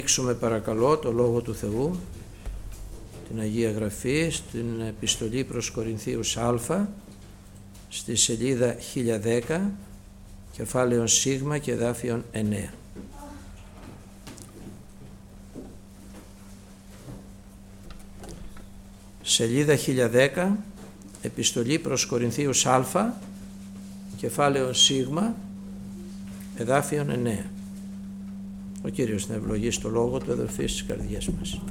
Ανοίξουμε παρακαλώ το Λόγο του Θεού, την Αγία Γραφή, στην επιστολή προς Κορινθίους Α, στη σελίδα 1010, κεφάλαιον Σίγμα και εδάφιον 9. Σελίδα 1010, επιστολή προς Κορινθίους Α, κεφάλαιον Σίγμα, εδάφιον 9. Ο Κύριος να ευλογήσει το λόγο του, αδελφοί, στις καρδιές μας.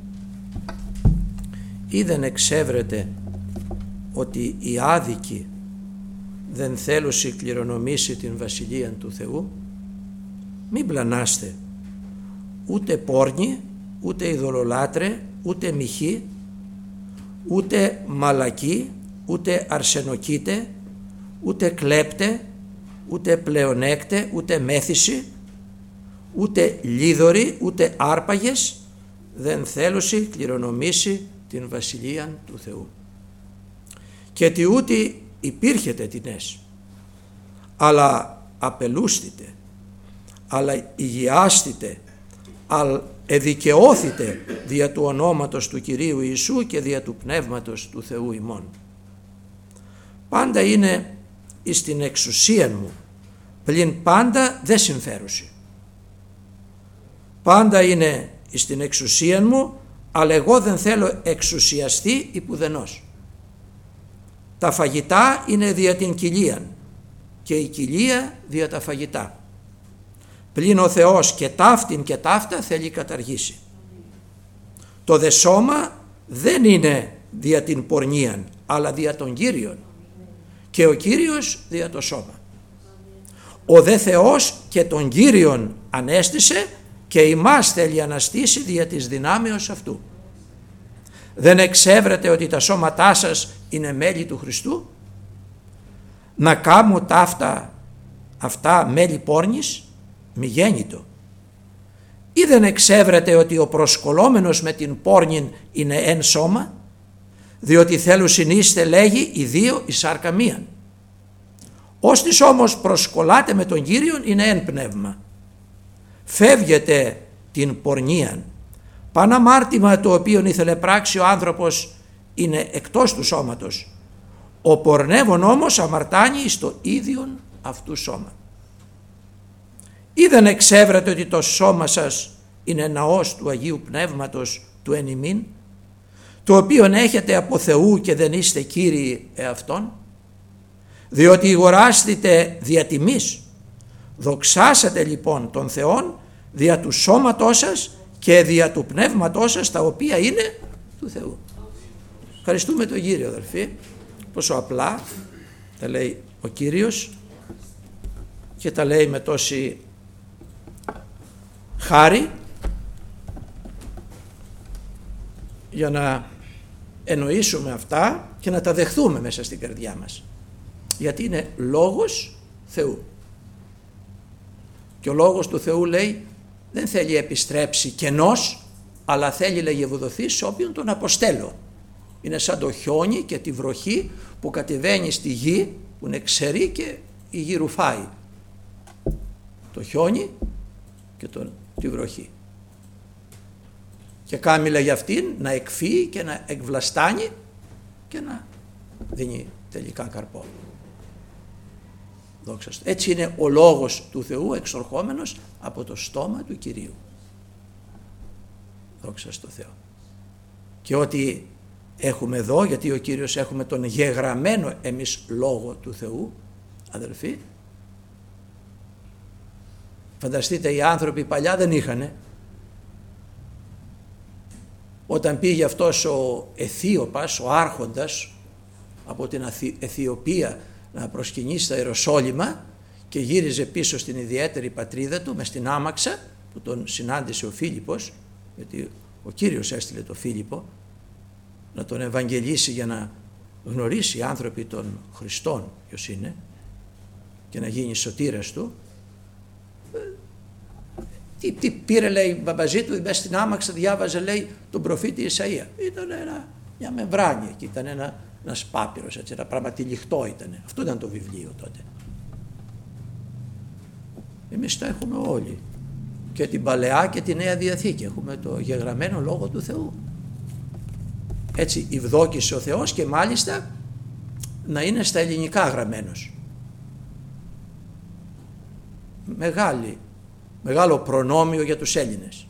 Ή δεν εξέβρετε ότι οι άδικοι δεν θέλουσι κληρονομήσει την βασιλεία του Θεού? Μην πλανάστε, ούτε πόρνοι, ούτε ειδωλολάτρε, ούτε μοιχοί, ούτε μαλακοί, ούτε αρσενοκίτε, ούτε κλέπτε, ούτε πλεονέκτε, ούτε μέθηση, ούτε λίδωροι, ούτε άρπαγες δεν θέλουσι κληρονομήσει την βασιλεία του Θεού. Και τι ούτε υπήρχετε τινές, αλλά απελούστητε, αλλά υγιάστητε, αλλά εδικαιώθητε δια του ονόματος του Κυρίου Ιησού και δια του Πνεύματος του Θεού ημών. Πάντα είναι εις την εξουσίαν μου, πλην πάντα δεν συμφέρουσι. Πάντα είναι στην εξουσία μου, αλλά εγώ δεν θέλω εξουσιαστεί υπουδενός. Τα φαγητά είναι δια την κοιλίαν και η κοιλία δια τα φαγητά. Πλην ο Θεός και ταύτην και ταύτα θέλει καταργήσει. Το δε σώμα δεν είναι δια την πορνίαν, αλλά δια τον Κύριον, και ο Κύριος δια το σώμα. Ο δε Θεός και τον Κύριον ανέστησε και ημάς θέλει αναστήσει δια της δυνάμεως αυτού. Δεν εξέβρετε ότι τα σώματά σας είναι μέλη του Χριστού? Να κάμω αυτά μέλη πόρνης? Μη γέννητο. Ή δεν εξέβρετε ότι ο προσκολόμενος με την πόρνην είναι εν σώμα? Διότι θέλουν συνείστε λέγει οι δύο η σάρκα μίαν. Όστις όμως προσκολάτε με τον Κύριον είναι εν πνεύμα. Φεύγετε την πορνίαν. Παν αμάρτημα το οποίο ήθελε πράξει ο άνθρωπος είναι εκτός του σώματος. Ο πορνεύων όμως αμαρτάνει στο ίδιον αυτού σώμα. Ή δεν εξέβρετε ότι το σώμα σας είναι ναός του Αγίου Πνεύματος του εν ημίν, το οποίον έχετε από Θεού και δεν είστε κύριοι εαυτόν? Διότι αγοράστητε δια τιμής. Δοξάσατε λοιπόν τον Θεόν δια του σώματός σας και δια του πνεύματός σας, τα οποία είναι του Θεού. Ευχαριστούμε τον Κύριο, αδελφοί, πόσο απλά τα λέει ο Κύριος και τα λέει με τόση χάρη για να εννοήσουμε αυτά και να τα δεχθούμε μέσα στην καρδιά μας, γιατί είναι λόγος Θεού. Και ο λόγος του Θεού λέει δεν θέλει επιστρέψει κενός, αλλά θέλει λεγευοδοθεί σε όποιον τον αποστέλω. Είναι σαν το χιόνι και τη βροχή που κατεβαίνει στη γη, που είναι ξερή και η γη ρουφάει. Το χιόνι και τη βροχή. Και κάμιλα για αυτήν να εκφύει και να εκβλαστάνει και να δίνει τελικά καρπό. Έτσι είναι ο λόγος του Θεού εξορχόμενος από το στόμα του Κυρίου. Δόξα στο Θεό. Και ό,τι έχουμε εδώ, γιατί ο Κύριος έχουμε τον γεγραμμένο εμείς λόγο του Θεού, αδελφοί, φανταστείτε, οι άνθρωποι παλιά δεν είχανε. Όταν πήγε αυτός ο Αιθίωπας, ο άρχοντας από την Αιθιοπία να προσκυνήσει στα Ιεροσόλυμα και γύριζε πίσω στην ιδιαίτερη πατρίδα του μες στην άμαξα που τον συνάντησε ο Φίλιππος, γιατί ο Κύριος έστειλε τον Φίλιππο να τον ευαγγελίσει για να γνωρίσει οι άνθρωποι των Χριστών ποιος είναι και να γίνει σωτήρας του. Τι πήρε, λέει, μπαμπαζί του, μέσα στην άμαξα διάβαζε, λέει, τον προφήτη Ισαΐα. Ήταν μια μεμβράνη εκεί, ήταν ένας πάπυρος, έτσι, ένα πράγμα τυλιχτό ήταν. Αυτό ήταν το βιβλίο τότε. Εμείς τα έχουμε όλοι. και την Παλαιά και τη Νέα Διαθήκη. Έχουμε το γεγραμμένο Λόγο του Θεού. Έτσι ευδόκησε ο Θεός και μάλιστα να είναι στα ελληνικά γραμμένος. Μεγάλο προνόμιο για τους Έλληνες.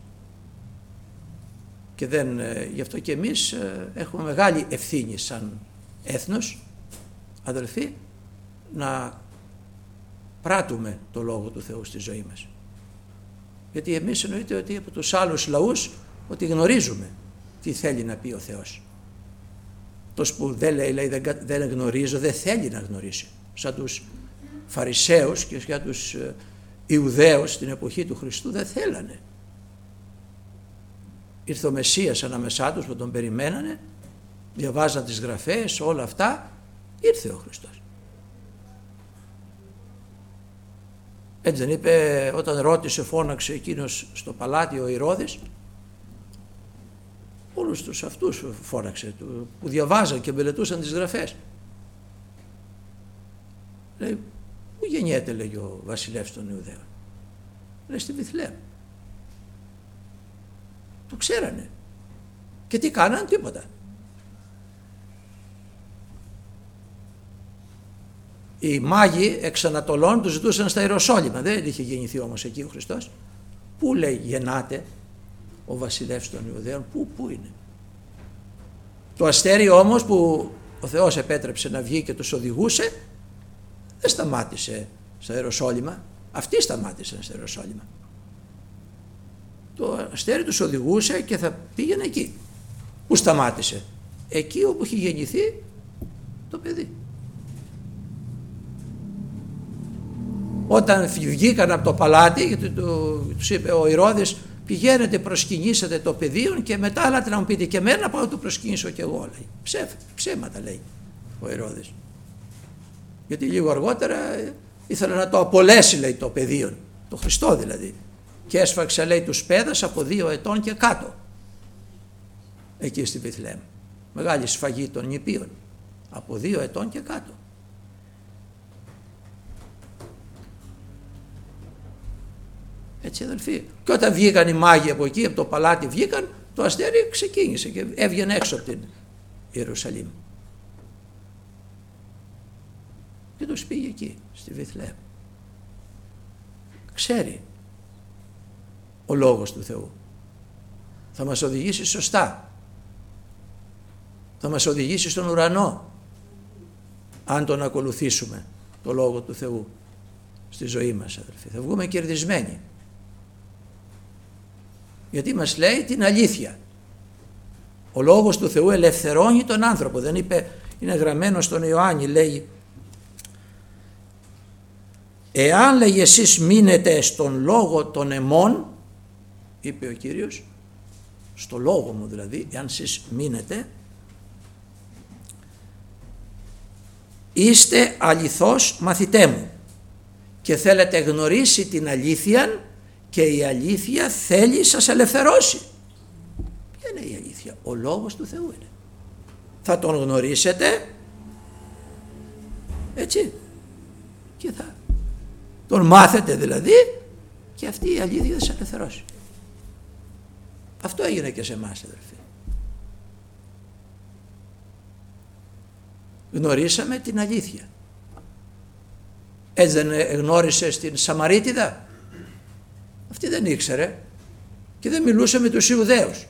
Και γι' αυτό και εμείς έχουμε μεγάλη ευθύνη σαν έθνος, αδελφοί, να πράττουμε το Λόγο του Θεού στη ζωή μας. Γιατί εμείς εννοείται ότι από τους άλλους λαούς ότι γνωρίζουμε τι θέλει να πει ο Θεός. Αυτός που δεν λέει δεν γνωρίζω, δεν θέλει να γνωρίσει. Σαν τους Φαρισαίους και για τους Ιουδαίους στην εποχή του Χριστού δεν θέλανε. Ήρθε ο Μεσσίας ανάμεσά τους που τον περιμένανε, διαβάζαν τις γραφές, όλα αυτά, ήρθε ο Χριστός. Έτσι δεν είπε όταν ρώτησε, φώναξε εκείνος στο παλάτι ο Ηρώδης, όλους τους αυτούς φώναξε που διαβάζαν και μελετούσαν τις γραφές. Λέει, πού γεννιέται, λέγει ο βασιλεύς των Ιουδαίων? Λέει, στη Βιθλεέμ. Το ξέρανε. Και τι κάναν? Τίποτα. Οι μάγοι εξ Ανατολών τους ζητούσαν στα Ιεροσόλυμα. Δεν είχε γεννηθεί όμως εκεί ο Χριστός. Πού, λέει, γεννάται ο βασιλεύς των Ιουδαίων? Πού είναι? Το αστέρι όμως που ο Θεός επέτρεψε να βγει και τους οδηγούσε, δεν σταμάτησε στα Ιεροσόλυμα. Αυτοί σταμάτησαν στα Ιεροσόλυμα. Το αστέρι τους οδηγούσε και θα πήγαινε εκεί. Πού σταμάτησε? Εκεί όπου είχε γεννηθεί το παιδί. Όταν βγήκαν από το παλάτι, γιατί τους είπε ο Ηρώδης, πηγαίνετε, προσκυνήσατε το παιδίον και μετά άλλατε να μου πείτε και εμένα, πάω να το προσκυνήσω κι εγώ, λέει. Ψέματα, λέει ο Ηρώδης. Γιατί λίγο αργότερα ήθελε να το απολέσει, λέει, το παιδίον, το Χριστό δηλαδή, και έσφαξε, λέει, τους παίδας από 2 ετών και κάτω εκεί στη Βιθλεέμ. Μεγάλη σφαγή των νηπίων από 2 ετών και κάτω. Έτσι, αδελφοί. Και όταν βγήκαν οι μάγοι από εκεί, από το παλάτι βγήκαν, το αστέρι ξεκίνησε και έβγαινε έξω από την Ιερουσαλήμ. Και τους πήγε εκεί, στη Βιθλεέμ. Ξέρει ο Λόγος του Θεού. Θα μας οδηγήσει σωστά. Θα μας οδηγήσει στον ουρανό, αν τον ακολουθήσουμε το Λόγο του Θεού στη ζωή μας, αδελφοί. Θα βγούμε κερδισμένοι. Γιατί μας λέει την αλήθεια. Ο Λόγος του Θεού ελευθερώνει τον άνθρωπο. Δεν είπε, είναι γραμμένο στον Ιωάννη, λέει, εάν, λέει, εσείς μείνετε στον λόγο των εμών, είπε ο Κύριος, στο λόγο μου δηλαδή, εάν εσείς μείνετε, είστε αληθώς μαθητέ μου και θέλετε γνωρίσει την αλήθεια και η αλήθεια θέλει σας ελευθερώσει. Ποια είναι η αλήθεια? Ο Λόγος του Θεού είναι. Θα τον γνωρίσετε, έτσι, και θα τον μάθετε δηλαδή, και αυτή η αλήθεια θα σας ελευθερώσει. Αυτό έγινε και σε εμάς, αδελφοί. Γνωρίσαμε την αλήθεια. Έτσι δεν γνώρισε στην Σαμαρίτιδα? Αυτή δεν ήξερε και δεν μιλούσε με τους Ιουδαίους.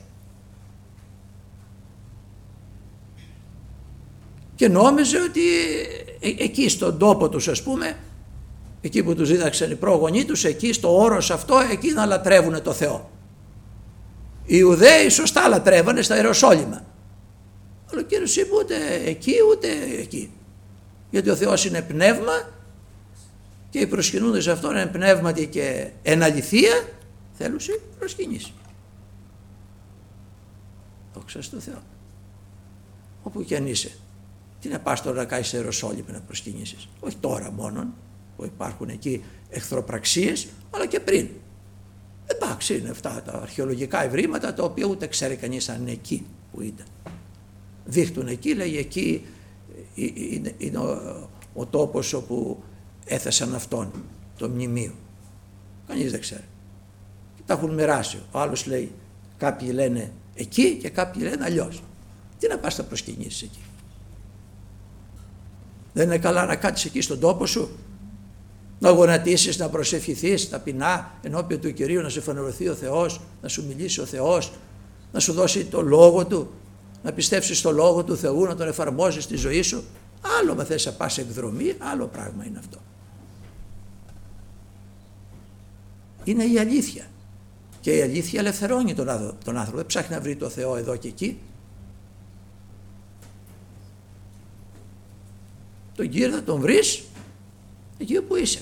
Και νόμιζε ότι εκεί στον τόπο τους, ας πούμε, εκεί που τους δίδαξαν οι πρόγονοί τους, εκεί στο όρος αυτό, εκεί να λατρεύουν το Θεό. Οι Ιουδαίοι σωστά λατρεύανε στα Ιεροσόλυμα. Αλλά ο Κύριος είπε ούτε εκεί ούτε εκεί. Γιατί ο Θεός είναι πνεύμα και οι προσκυνούντες σε αυτόν είναι πνεύματι και εν αληθεία θέλουσι προσκυνήσει. Δόξα στο Θεό. Όπου και αν είσαι. Τι να πας τώρα να κάνεις σε Ιεροσόλυμα να προσκυνήσεις? Όχι τώρα μόνον που υπάρχουν εκεί εχθροπραξίες, αλλά και πριν. Εντάξει, είναι αυτά τα αρχαιολογικά ευρήματα τα οποία ούτε ξέρει κανείς αν είναι εκεί που ήταν. Δείχνουν εκεί, λέει, εκεί είναι ο τόπος όπου έθεσαν αυτόν το μνημείο. Κανείς δεν ξέρει. τα έχουν μοιράσει. Ο άλλος λέει, κάποιοι λένε εκεί και κάποιοι λένε αλλιώς. Τι να πας να προσκυνήσεις εκεί? Δεν είναι καλά να κάτσεις εκεί στον τόπο σου, να γονατίσεις, να προσευχηθείς ταπεινά ενώπιον του Κυρίου, να σε φανερωθεί ο Θεός, να σου μιλήσει ο Θεός, να σου δώσει το λόγο Του, να πιστέψεις στο λόγο του Θεού, να τον εφαρμόζεις στη ζωή σου? Άλλο μα θες να πας εκδρομή, άλλο πράγμα είναι αυτό. Είναι η αλήθεια. Και η αλήθεια ελευθερώνει τον άνθρωπο. Δεν ψάχνει να βρει το Θεό εδώ και εκεί. Τον Κύριο θα τον βρεις εκεί όπου είσαι.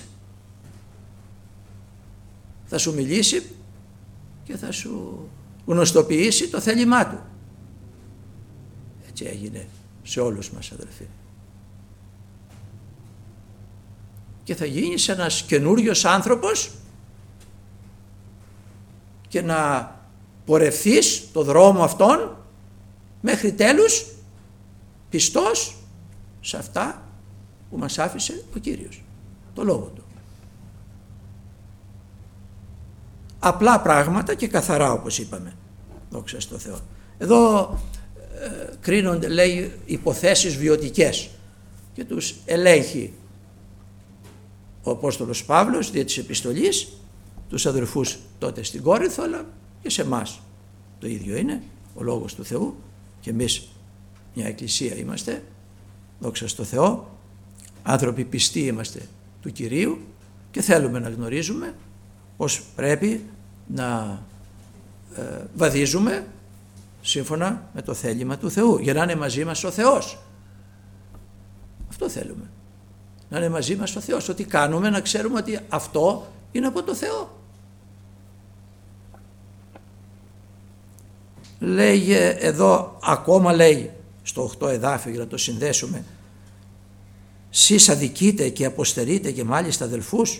Θα σου μιλήσει και θα σου γνωστοποιήσει το θέλημά Του. Έτσι έγινε σε όλους μας, αδελφοί. Και θα γίνεις ένας καινούριος άνθρωπος και να πορευθείς το δρόμο αυτόν μέχρι τέλους πιστός σε αυτά που μας άφησε ο Κύριος, το Λόγο Του. Απλά πράγματα και καθαρά, όπως είπαμε. Δόξα στο Θεό. Εδώ κρίνονται, λέει, υποθέσεις βιωτικές και τους ελέγχει ο Απόστολος Παύλος δια της επιστολής, τους αδερφούς τότε στην Κόρινθο, αλλά και σε εμάς το ίδιο είναι ο Λόγος του Θεού και εμείς μια εκκλησία είμαστε, δόξα στο Θεό, άνθρωποι πιστοί είμαστε του Κυρίου και θέλουμε να γνωρίζουμε πως πρέπει να βαδίζουμε σύμφωνα με το θέλημα του Θεού, για να είναι μαζί μας ο Θεός. Αυτό θέλουμε, να είναι μαζί μας ο Θεός. Ό,τι κάνουμε να ξέρουμε ότι αυτό είναι από το Θεό. Λέει εδώ, ακόμα λέει στο 8 εδάφιο, για να το συνδέσουμε, σεις αδικείτε και αποστερείτε και μάλιστα αδελφούς.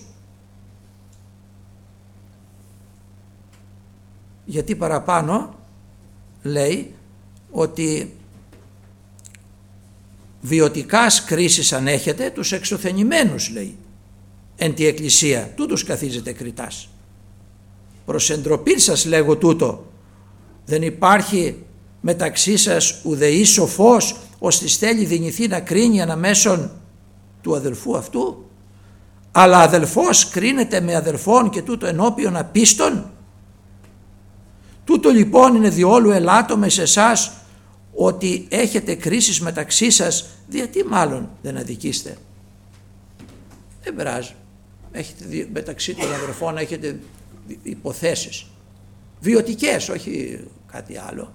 Γιατί παραπάνω λέει ότι βιωτικάς κρίσεις αν έχετε, τους εξωθενημένους, λέει, εν τη εκκλησία, τούτους καθίζετε κριτάς. Προς εντροπήν σας λέγω τούτο, δεν υπάρχει μεταξύ σας ουδεής σοφός, ώστε θέλει δυνηθεί να κρίνει αναμέσων του αδελφού αυτού, αλλά αδελφός κρίνεται με αδελφόν και τούτο ενώπιον απίστων. Τούτο λοιπόν είναι διόλου ελάττωμε σε εσάς, ότι έχετε κρίσεις μεταξύ σας, γιατί μάλλον δεν αδικήστε? Δεν πειράζει, έχετε μεταξύ των αδελφών έχετε υποθέσεις βιωτικές, όχι κάτι άλλο,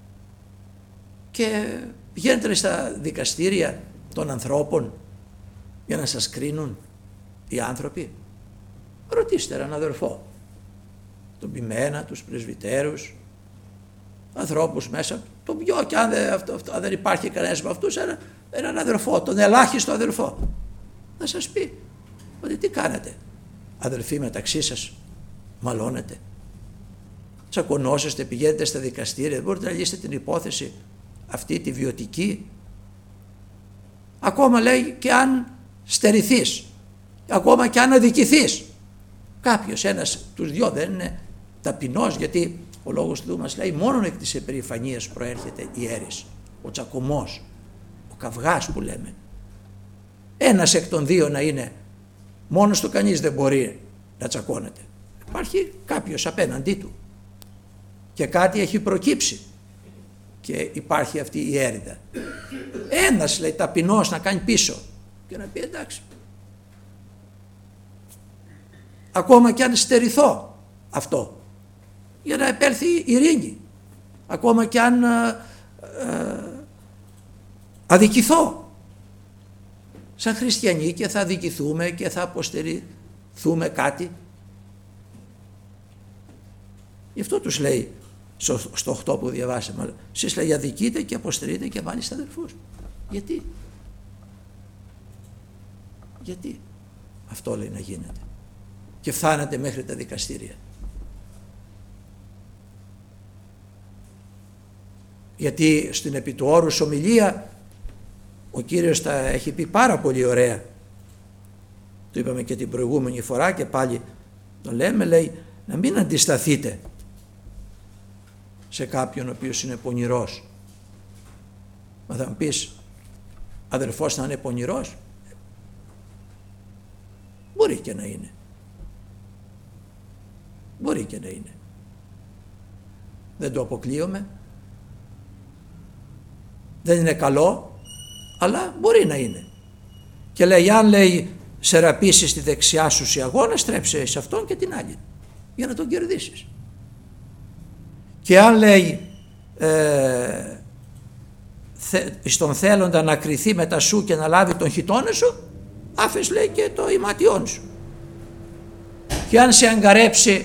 και πηγαίνετε στα δικαστήρια των ανθρώπων για να σας κρίνουν οι άνθρωποι. Ρωτήστε έναν αδελφό, τον ποιμένα, τους πρεσβυτέρους, ανθρώπους μέσα, τον πιο, και αν δεν υπάρχει κανένας με αυτούς, έναν αδελφό, τον ελάχιστο αδελφό, να σας πει ότι τι κάνετε αδελφοί μεταξύ σας, μαλώνετε, τσακωνόσαστε, πηγαίνετε στα δικαστήρια, δεν μπορείτε να λύσετε την υπόθεση αυτή τη βιωτική? Ακόμα λέει και αν στερηθείς, ακόμα και αν αδικηθείς, κάποιος, ένας, τους δυο δεν είναι ταπεινός? Γιατί ο Λόγος του Θεού μας λέει μόνο εκ της επερηφανίας προέρχεται η αίρεση, ο τσακωμός, ο καυγάς που λέμε. Ένας εκ των δύο να είναι, μόνος του κανείς δεν μπορεί να τσακώνεται. Υπάρχει κάποιος απέναντί του και κάτι έχει προκύψει και υπάρχει αυτή η έρηδα. Ένας, λέει, ταπεινός να κάνει πίσω και να πει εντάξει, ακόμα και αν στερηθώ αυτό, για να επέλθει η ειρήνη, ακόμα και αν αδικηθώ σαν χριστιανοί και θα αδικηθούμε και θα αποστερηθούμε κάτι. Γι' αυτό τους λέει στο 8 που διαβάσαμε, εσείς, λέει, αδικείτε και αποστερείτε και μάλιστα αδελφούς. Γιατί αυτό, λέει, να γίνεται και φτάνατε μέχρι τα δικαστήρια? Γιατί στην επί του όρους ομιλία ο Κύριος τα έχει πει πάρα πολύ ωραία. Το είπαμε και την προηγούμενη φορά και πάλι το λέμε, λέει, να μην αντισταθείτε σε κάποιον ο οποίος είναι πονηρός. Μα θα μου πεις, αδερφός να είναι πονηρός? Μπορεί και να είναι. Μπορεί και να είναι. Δεν το αποκλείομαι. Δεν είναι καλό, αλλά μπορεί να είναι. Και λέει, αν λέει σε ραπίσει τη δεξιά σου σε αγώνα, στρέψε σε αυτόν και την άλλη για να τον κερδίσεις. Και αν λέει στον θέλοντα να κριθεί μετά σου και να λάβει τον χιτώνα σου, άφες λέει και το ημάτιόν σου. Και αν σε αγκαρέψει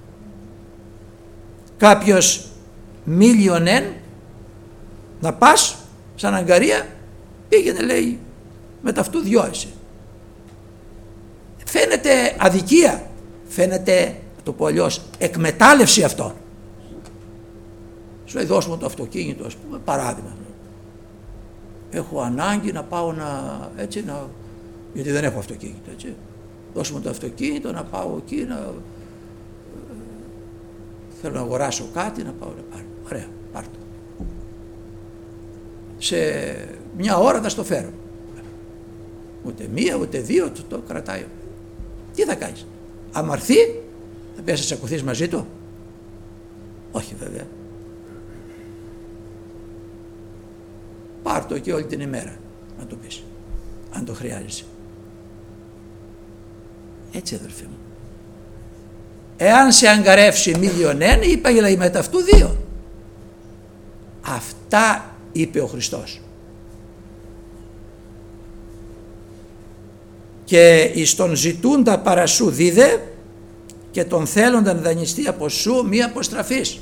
κάποιος μίλιονεν να πας σαν αγκαρία, πήγαινε λέει με ταυτού διώεσαι. Φαίνεται αδικία, φαίνεται, το πω αλλιώς, εκμετάλλευση αυτό. Σου λέει, δώσ' μου το αυτοκίνητο, ας πούμε, παράδειγμα. Έχω ανάγκη να πάω γιατί δεν έχω αυτοκίνητο, έτσι. Δώσ' μου το αυτοκίνητο, να πάω εκεί, θέλω να αγοράσω κάτι, να πάω να πάρω. Ωραία, πάρ' το. Σε μια ώρα θα στο φέρω. Ούτε μία, ούτε δύο, το κρατάει. Τι θα κάνεις? Άμα έρθει, θα πες να τσακωθείς μαζί του? Όχι βέβαια. Πάρ' το και όλη την ημέρα, να το πεις, αν το χρειάζεσαι. Έτσι, αδερφοί μου. Εάν σε αγκαρεύσει μίλιονεν, είπα για μετά αυτού δύο. Αυτά είπε ο Χριστός. Και εις τον ζητούντα παρασού δίδε και τον θέλονταν δανειστεί από σου μη αποστραφείς.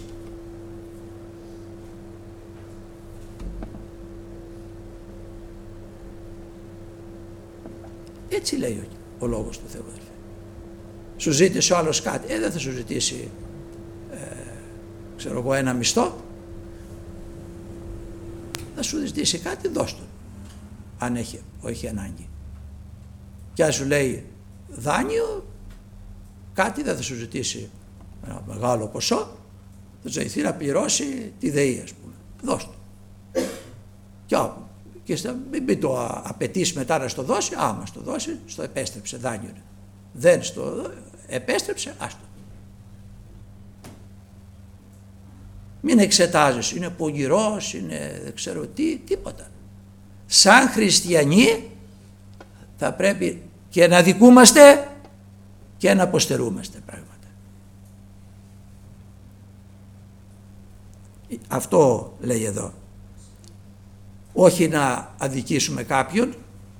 Έτσι λέει ο λόγος του Θεού. Σου ζήτησε ο άλλος κάτι, δεν θα σου ζητήσει ξέρω εγώ ένα μισθό, θα σου ζητήσει κάτι, δώσ' του αν έχει ανάγκη. Και αν σου λέει δάνειο, κάτι δεν θα σου ζητήσει ένα μεγάλο ποσό, θα ζητηθεί να πληρώσει τη ΔΕΗ, ας πούμε. Δώσ' του. Και μην το απαιτήσει μετά να στο δώσει, άμα στο δώσει, στο επέστρεψε, δάνειο. Δεν στο επέστρεψε, άστο. Μην εξετάζεις, είναι πονηρός, είναι δεν ξέρω τι, τίποτα. Σαν χριστιανοί θα πρέπει και να δικούμαστε και να αποστερούμαστε πράγματα. Αυτό λέει εδώ. Όχι να αδικήσουμε κάποιον,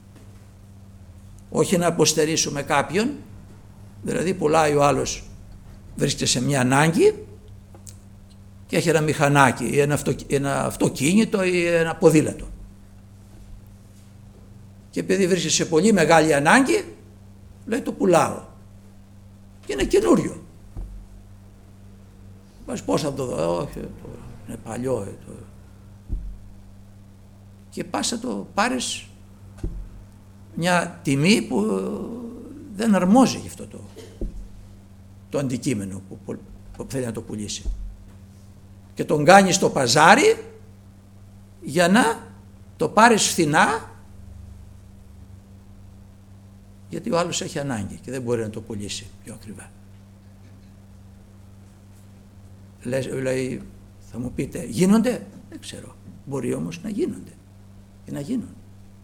όχι να αποστερήσουμε κάποιον, δηλαδή πουλάει ο άλλος, βρίσκεται σε μια ανάγκη και έχει ένα μηχανάκι ή ένα αυτοκίνητο ή ένα ποδήλατο. Και επειδή βρίσκεται σε πολύ μεγάλη ανάγκη, λέει το πουλάω. Και είναι καινούριο. Πώς θα το δω? Όχι, είναι παλιό. Και πας να το πάρεις μια τιμή που δεν αρμόζει γι' αυτό το αντικείμενο που θέλει να το πουλήσει. Και τον κάνεις στο παζάρι για να το πάρεις φθηνά, γιατί ο άλλος έχει ανάγκη και δεν μπορεί να το πουλήσει πιο ακριβά. Λέει, θα μου πείτε, γίνονται? Δεν ξέρω. Μπορεί όμως να γίνονται και να γίνουν.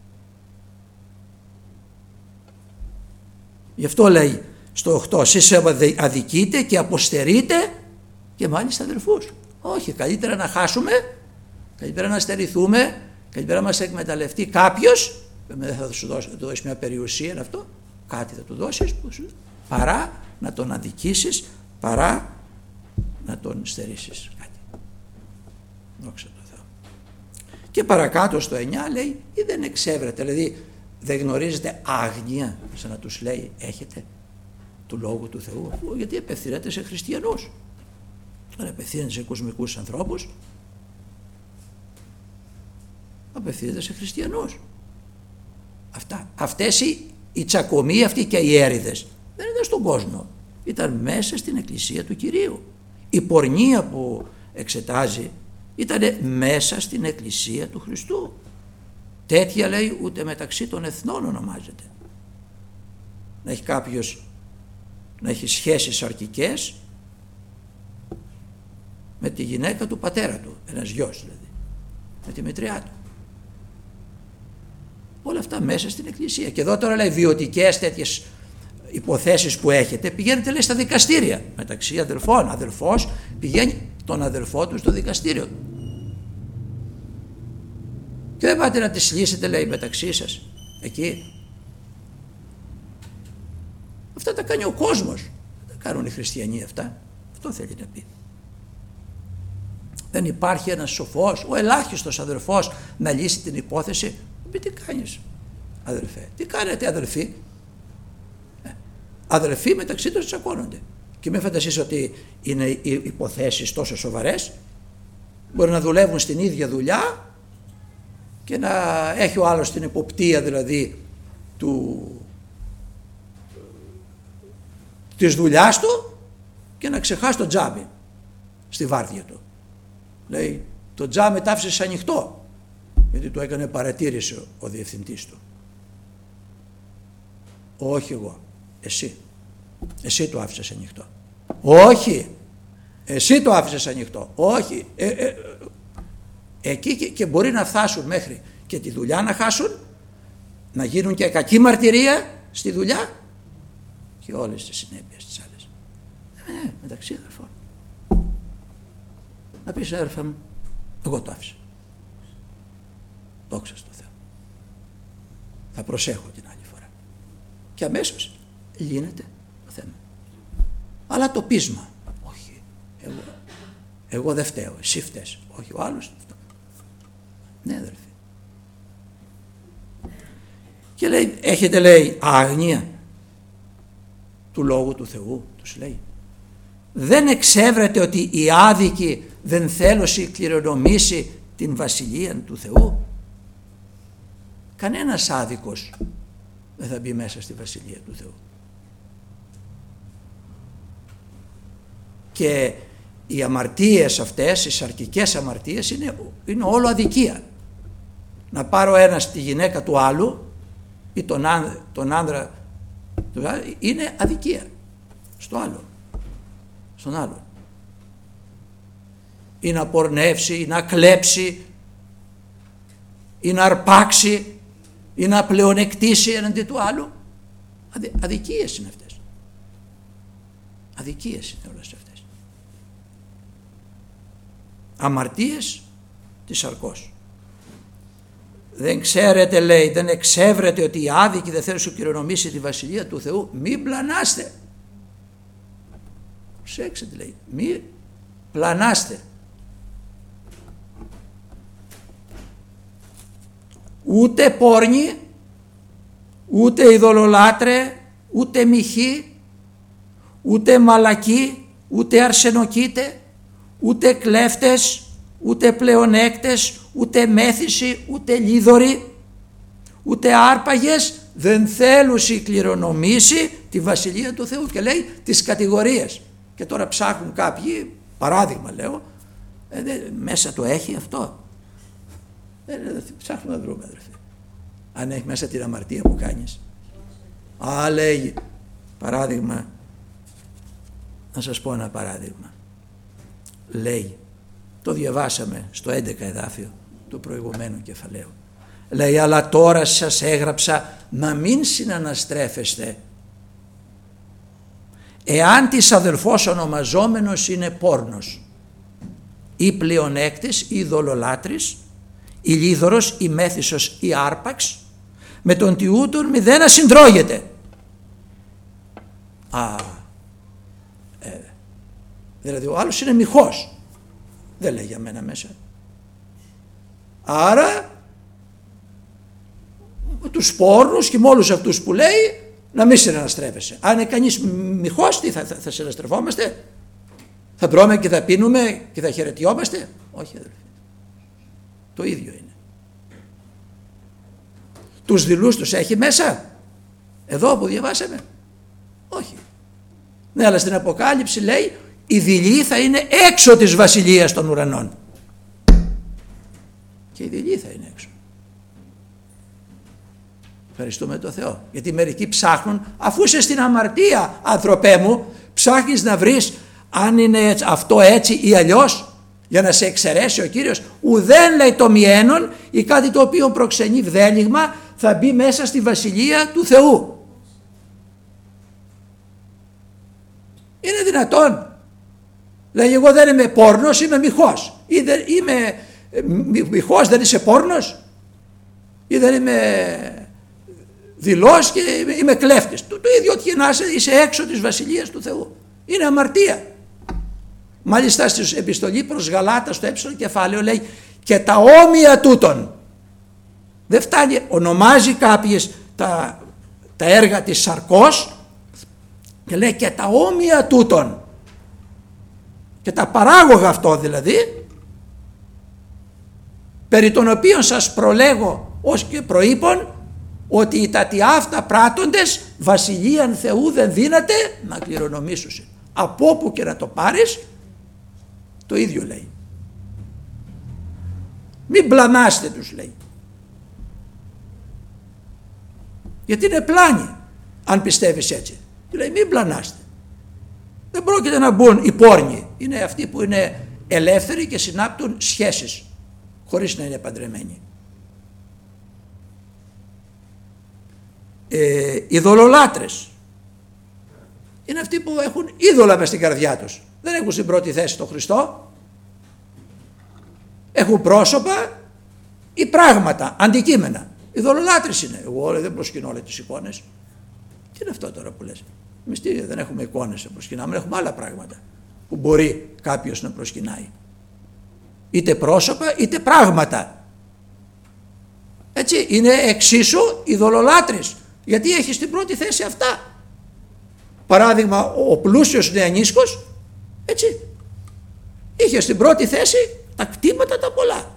Γι' αυτό λέει στο 8, εσείς αδικείτε και αποστερείτε και μάλιστα αδερφούς. Όχι, καλύτερα να χάσουμε, καλύτερα να στερηθούμε, καλύτερα να μας εκμεταλλευτεί κάποιος, δεν θα σου δώσει μια περιουσία αυτό, κάτι θα του δώσεις, παρά να τον αδικήσεις, παρά να τον στερήσεις κάτι. Δόξα τω Θεώ. Και παρακάτω στο 9 λέει, ή δεν εξέβρετε, δηλαδή δεν γνωρίζετε άγνοια, σαν να τους λέει, έχετε του Λόγου του Θεού, γιατί απευθύνεται σε χριστιανούς. Δεν απευθύνεται σε κοσμικούς ανθρώπους, απευθύνεται σε χριστιανούς. Αυτές οι τσακωμοί αυτοί και οι έρηδες δεν είναι στον κόσμο, ήταν μέσα στην Εκκλησία του Κυρίου. Η πορνεία που εξετάζει ήταν μέσα στην Εκκλησία του Χριστού. Τέτοια, λέει, ούτε μεταξύ των εθνών ονομάζεται. Να έχει κάποιος, να έχει σχέσεις σαρκικές με τη γυναίκα του πατέρα του, ένας γιος δηλαδή, με τη μητριά του. Όλα αυτά μέσα στην Εκκλησία. Και εδώ τώρα, λέει, βιωτικές τέτοιες υποθέσεις που έχετε, πηγαίνετε, λέει, στα δικαστήρια μεταξύ αδελφών. Αδελφός πηγαίνει τον αδελφό του στο δικαστήριο και δεν πάτε να τις λύσετε, λέει, μεταξύ σας εκεί. Αυτά τα κάνει ο κόσμος, δεν τα κάνουν οι χριστιανοί αυτά. Αυτό θέλει να πει. Δεν υπάρχει ένας σοφός, ο ελάχιστος αδελφός να λύσει την υπόθεση. Πει, τι κάνεις αδελφέ, τι κάνετε αδελφοί? Αδελφοί μεταξύ τους τσακώνονται. Και μην φανταστείς ότι είναι οι υποθέσεις τόσο σοβαρές. Μπορεί να δουλεύουν στην ίδια δουλειά και να έχει ο άλλος την εποπτεία δηλαδή της δουλειάς του και να ξεχάσει το τζάμι στη βάρδια του. Λέει, το τζάμι τ' άφησες ανοιχτό γιατί του έκανε παρατήρηση ο διευθυντής του. Όχι εγώ, εσύ το άφησες ανοιχτό. Όχι, εσύ το άφησες ανοιχτό. Όχι, εκεί και μπορεί να φτάσουν μέχρι και τη δουλειά να χάσουν, να γίνουν και κακή μαρτυρία στη δουλειά και όλες τις συνέπειες τις άλλες. Μεταξύ αδερφών. Να πεις, αδερφέ μου, εγώ το άφησα. Δόξα στο Θεό. Θα προσέχω την άλλη φορά. Και αμέσως λύνεται το θέμα. Αλλά το πείσμα, όχι, εγώ δεν φταίω, εσύ φταίς. Όχι, ο άλλος. Ναι, αδερφέ. Και λέει, έχετε, λέει, άγνοια του Λόγου του Θεού, τους λέει. Δεν εξέβρετε ότι οι άδικοι δεν θέλουν κληρονομήσει την βασιλεία του Θεού? Κανένας άδικος δεν θα μπει μέσα στη βασιλεία του Θεού. Και οι αμαρτίες αυτές, οι σαρκικές αμαρτίες είναι όλο αδικία. Να πάρω ένας τη γυναίκα του άλλου ή τον άνδρα του άλλου, είναι αδικία στο άλλο, στον άλλο. Ή να πορνεύσει, ή να κλέψει, ή να αρπάξει, ή να πλεονεκτήσει εναντί του άλλου. Αδικίες είναι αυτές. Αδικίες είναι όλες αυτές. Αμαρτίες της σαρκός. Δεν ξέρετε, λέει, δεν εξέβρετε ότι οι άδικοι δεν θέλουν σου κληρονομήσει τη βασιλεία του Θεού? Μην πλανάστε. Προσέξτε, λέει, μην πλανάστε. Ούτε πόρνοι, ούτε ειδωλολάτρε, ούτε μοιχοί, ούτε μαλακοί, ούτε αρσενοκήτε, ούτε κλέφτες, ούτε πλεονέκτες, ούτε μέθησοι, ούτε λίδωροι, ούτε άρπαγες δεν θέλουν κληρονομήσει τη βασιλεία του Θεού. Και λέει τις κατηγορίες. Και τώρα ψάχνουν κάποιοι, παράδειγμα λέω, μέσα το έχει αυτό. Ψάχνουμε να βρούμε, αδερφέ. Αν έχει μέσα την αμαρτία που κάνεις. Λέγει, παράδειγμα, να σας πω ένα παράδειγμα. Λέει, το διαβάσαμε στο 11 εδάφιο του προηγουμένου κεφαλαίου. Λέει, αλλά τώρα σας έγραψα να μην συναναστρέφεστε εάν της αδελφός ονομαζόμενος είναι πόρνος ή πλεονέκτης ή ειδωλολάτρης ή λίδωρος ή μέθησος ή άρπαξ, με τον τιούτον μηδένα συντρώγεται. Δηλαδή ο άλλος είναι μοιχός, δεν λέει για μένα μέσα. Άρα τους πόρνους και με όλους αυτούς που λέει να μην συναναστρέφεσαι. Αν είναι κανείς μοιχός, τι θα συναναστρεφόμαστε? Θα τρώμε και θα πίνουμε και θα χαιρετιόμαστε? Όχι, αδελφοί. Το ίδιο είναι. Τους δειλούς τους έχει μέσα? Εδώ που διαβάσαμε? Όχι. Ναι, αλλά στην Αποκάλυψη λέει η δειλή θα είναι έξω της βασιλείας των ουρανών. Και η δειλή θα είναι έξω. Ευχαριστούμε τον Θεό. Γιατί μερικοί ψάχνουν, αφού είσαι στην αμαρτία, άνθρωπέ μου, ψάχνεις να βρεις αν είναι αυτό έτσι ή αλλιώς, για να σε εξαιρέσει ο Κύριος. Ουδέν, λέει, το μιένον ή κάτι το οποίο προξενεί βδέλιγμα θα μπει μέσα στη βασιλεία του Θεού. Είναι δυνατόν? Λέει, εγώ δεν είμαι πόρνος, είμαι μοιχός. Ή δεν είμαι μοιχός, δεν είσαι πόρνος? Ή δεν είμαι δειλός και είμαι κλέφτης? Το ίδιο ότι να είσαι έξω της βασιλείας του Θεού. Είναι αμαρτία. Μάλιστα στην επιστολή προς Γαλάτα στο έψιλον κεφάλαιο λέει και τα όμοια τούτων. Δεν φτάνει, ονομάζει κάποιες τα έργα της σαρκός και λέει και τα όμοια τούτων και τα παράγωγα αυτό δηλαδή, περί των οποίων σας προλέγω ως και προείπων ότι οι τατιάφτα πράττοντες βασιλείαν Θεού δεν δύναται να κληρονομήσουν. Από όπου και να το πάρεις το ίδιο λέει. Μην πλανάστε τους, λέει. Γιατί είναι πλάνη αν πιστεύεις έτσι. Λέει μην πλανάστε. Δεν πρόκειται να μπουν οι πόρνοι. Είναι αυτοί που είναι ελεύθεροι και συνάπτουν σχέσεις χωρίς να είναι παντρεμένοι. Οι δολολάτρες είναι αυτοί που έχουν είδωλα μες στην καρδιά τους. Δεν έχουν στην πρώτη θέση τον Χριστό. Έχουν πρόσωπα ή πράγματα, αντικείμενα. Οι δολολάτρες είναι. Εγώ δεν προσκυνώ όλες τις εικόνες. Τι είναι αυτό τώρα που λες? Εμείς δεν έχουμε εικόνες να προσκυνάμε, έχουμε άλλα πράγματα που μπορεί κάποιος να προσκυνάει. Είτε πρόσωπα είτε πράγματα. Έτσι είναι εξίσου οι δολολάτρες. Γιατί έχει στην πρώτη θέση αυτά. Παράδειγμα, ο πλούσιος νεανίσκος, έτσι, είχε στην πρώτη θέση τα κτήματα τα πολλά.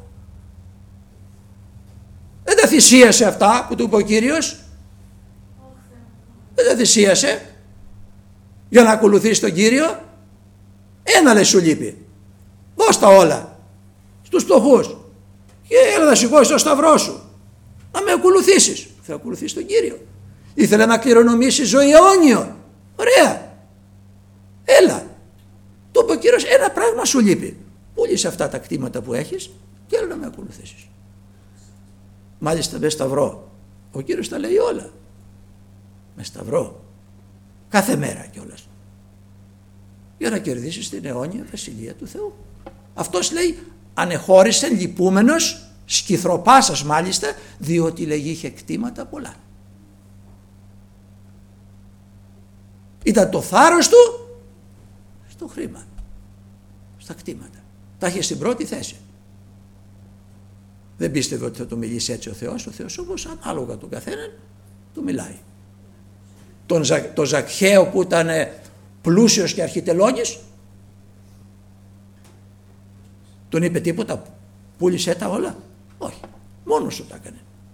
Δεν τα θυσίασε αυτά που του είπε ο Κύριος. Δεν τα θυσίασε για να ακολουθήσει τον Κύριο. Ένα λέει σου λείπει. Δώσ' τα όλα στους φτωχούς και έλα να σηκώσεις το σταυρό σου να με ακολουθήσεις. Θα ακολουθήσει τον Κύριο. Ήθελε να κληρονομήσει ζωή αιώνιο. Ωραία. Έλα. Του είπε ο Κύριος, ένα πράγμα σου λείπει. Πούλησε αυτά τα κτήματα που έχεις και έλα να με ακολουθήσεις. Μάλιστα με σταυρό. Ο Κύριος τα λέει όλα. Με σταυρό. Κάθε μέρα κιόλας. Για να κερδίσεις την αιώνια βασιλεία του Θεού. Αυτός λέει ανεχώρησε λυπούμενος, σκυθροπάσας μάλιστα, διότι λέγει είχε κτήματα πολλά. Ήταν το θάρρος του στο χρήμα, στα κτήματα. Τα είχε στην πρώτη θέση. Δεν πίστευε ότι θα του μιλήσει έτσι ο Θεός. Ο Θεός όμως ανάλογα τον καθέναν του μιλάει. Το Ζακχαίο που ήταν πλούσιος και αρχιτελώνης, τον είπε τίποτα? Πούλησε τα όλα? Όχι. Μόνος του τα έκανε.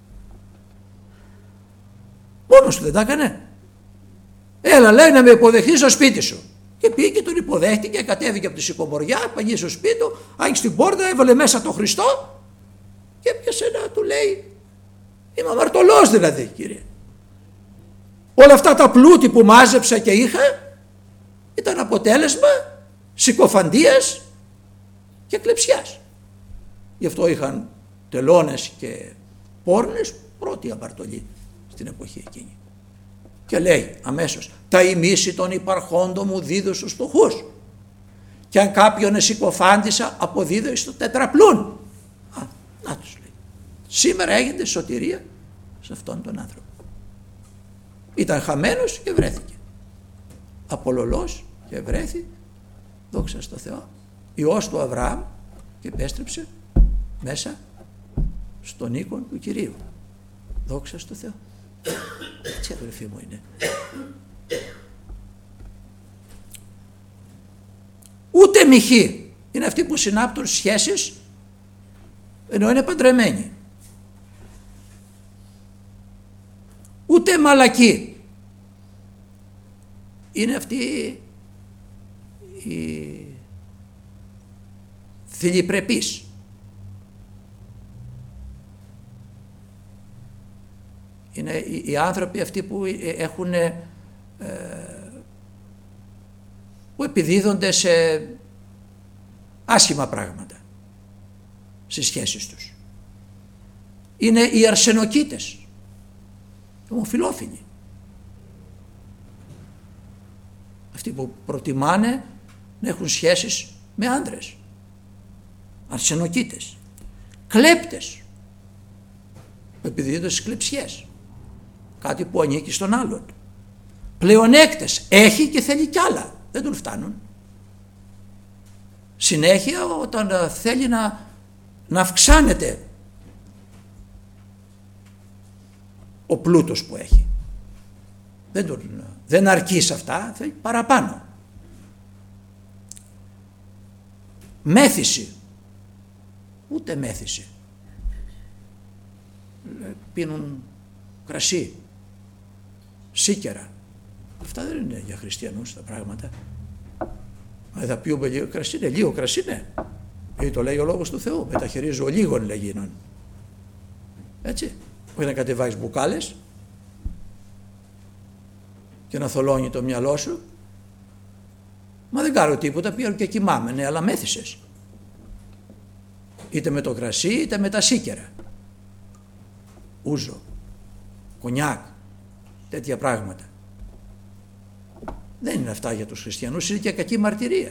Μόνος του δεν τα έκανε. Έλα λέει να με υποδεχθεί στο σπίτι σου. Και πήγε και τον υποδέχτηκε, κατέβηκε από τη σικομοριά, παγγεί στο σπίτι του, άνοιξε την πόρτα, έβαλε μέσα τον Χριστό και έπιασε να του λέει είμαι αμαρτωλός δηλαδή, κύριε. Όλα αυτά τα πλούτη που μάζεψα και είχα ήταν αποτέλεσμα συκοφαντίας και κλεψιάς. Γι' αυτό είχαν τελώνες και πόρνες πρώτη αμαρτωλή στην εποχή εκείνη. Και λέει αμέσως τα ημίση των υπαρχόντων μου δίδω στους φτωχούς και αν κάποιον εσυκοφάντησα αποδίδω εις το τετραπλούν. Να τους λέει. Σήμερα έγινε σωτηρία σε αυτόν τον άνθρωπο. Ήταν χαμένος και βρέθηκε. Απολωλός και βρέθη, δόξα στο Θεό, υιός του Αβραάμ και επέστρεψε μέσα στον οίκο του Κυρίου. Δόξα στο Θεό. Έτσι αδελφοί μου είναι. Ούτε μοιχοί είναι αυτοί που συνάπτουν σχέσεις ενώ είναι παντρεμένοι. Ούτε μαλακοί είναι αυτοί οι θηλυπρεπείς. Είναι οι άνθρωποι αυτοί που έχουν που επιδίδονται σε άσχημα πράγματα στις σχέσεις τους. Είναι οι αρσενοκοίτες, οι ομοφυλόφιλοι. Αυτοί που προτιμάνε να έχουν σχέσεις με άντρες. Αρσενοκοίτες. Κλέπτες που επιδίδονται στις κλεψιές. Κάτι που ανήκει στον άλλον. Πλεονέκτες. Έχει και θέλει κι άλλα. Δεν τον φτάνουν. Συνέχεια όταν θέλει να αυξάνεται ο πλούτος που έχει. Δεν αρκεί σε αυτά, θέλει παραπάνω. Μέθηση. Ούτε μέθηση. Πίνουν κρασί, σίκερα. Αυτά δεν είναι για χριστιανούς τα πράγματα. Αν θα πιούμε λίγο κρασί, είναι λίγο κρασί, ναι. Γιατί το λέει ο λόγος του Θεού. Μεταχειρίζω λίγων λεγίνων. Έτσι. Όχι να κατεβάζεις μπουκάλες και να θολώνει το μυαλό σου. Μα δεν κάνω τίποτα, πήγα και κοιμάμαι. Ναι, αλλά μέθησες. Είτε με το κρασί είτε με τα σίκερα. Ούζο, κονιάκ, τέτοια πράγματα. Δεν είναι αυτά για τους χριστιανούς, είναι και κακή μαρτυρία.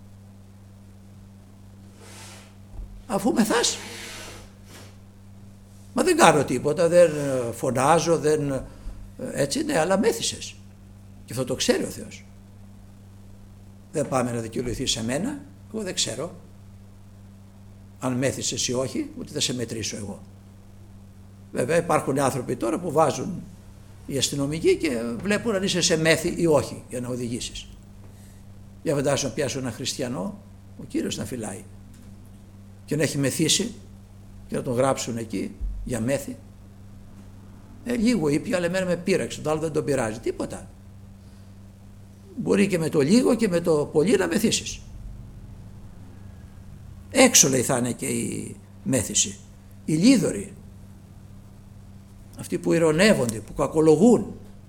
Αφού μεθάς. Μα δεν κάνω τίποτα, δεν φωνάζω, δεν... Έτσι, ναι, αλλά μέθησες. Και αυτό το ξέρει ο Θεός. Δεν πάμε να δικαιολογηθεί σε μένα, εγώ δεν ξέρω. Αν μέθησες ή όχι, ούτε θα σε μετρήσω εγώ. Βέβαια υπάρχουν άνθρωποι τώρα που βάζουν οι αστυνομικοί και βλέπουν αν είσαι σε μέθη ή όχι για να οδηγήσεις. Για φαντάσου να πιάσουν ένα χριστιανό, ο Κύριος να φυλάει και να έχει μεθύσει και να τον γράψουν εκεί για μέθη. Λίγο ήπια, αλλά εμένα με πείραξε, το άλλο δεν τον πειράζει, τίποτα. Μπορεί και με το λίγο και με το πολύ να μεθύσεις. Έξω λέει θα είναι και η μέθηση. Οι λίδωροι, αυτοί που ειρωνεύονται, που κακολογούν.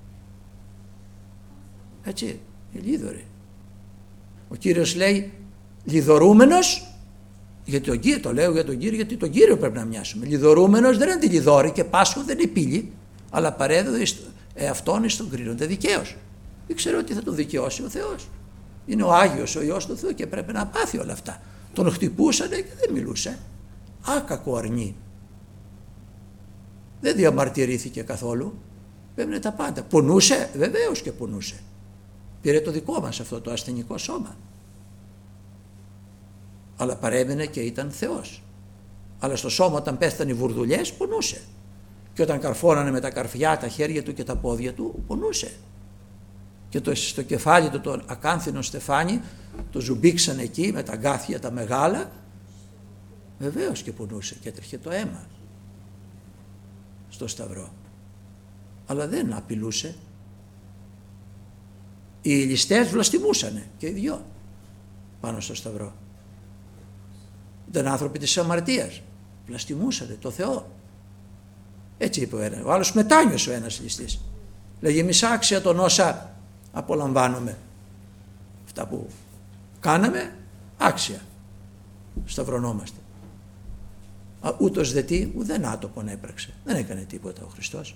Έτσι, οι λίδωροι. Ο Κύριος λέει λιδωρούμενος, γιατί τον Κύριο, το λέω για τον Κύριο, γιατί τον Κύριο πρέπει να μοιάσουμε. Λιδωρούμενος δεν αντιλιδώρει και Πάσχο δεν είναι πύλη, αλλά παρέδωε αυτόν εις τον κρίνονται δικαίως. Δεν ξέρω ότι θα τον δικαιώσει ο Θεός. Είναι ο Άγιος, ο Υιός του Θεού και πρέπει να πάθει όλα αυτά. Τον χτυπούσανε και δεν μιλούσε. Άκακο αρνί. Δεν διαμαρτυρήθηκε καθόλου. Έπαιρνε τα πάντα. Πονούσε, βεβαίως και πονούσε. Πήρε το δικό μας αυτό το ασθενικό σώμα. Αλλά παρέμεινε και ήταν Θεός. Αλλά στο σώμα όταν πέθανε οι βουρδουλιές πονούσε. Και όταν καρφώνανε με τα καρφιά τα χέρια του και τα πόδια του πονούσε. Και στο κεφάλι του το ακάνθινο στεφάνι το ζουμπήξαν εκεί με τα γκάθια τα μεγάλα. Βεβαίως και πονούσε και έτρεχε το αίμα στο σταυρό. Αλλά δεν απειλούσε. Οι ληστές βλαστημούσανε και οι δυο πάνω στο σταυρό. Ήταν άνθρωποι της αμαρτίας. Βλαστημούσανε το Θεό. Έτσι είπε ο ένας. Ο άλλος μετάνιωσε ο ένας ληστής. Λέγε εμείς άξια των όσα απολαμβάνουμε. Αυτά που κάναμε άξια. Σταυρωνόμαστε. Ούτως δε τι, ουδέν άτομον έπραξε. Δεν έκανε τίποτα ο Χριστός.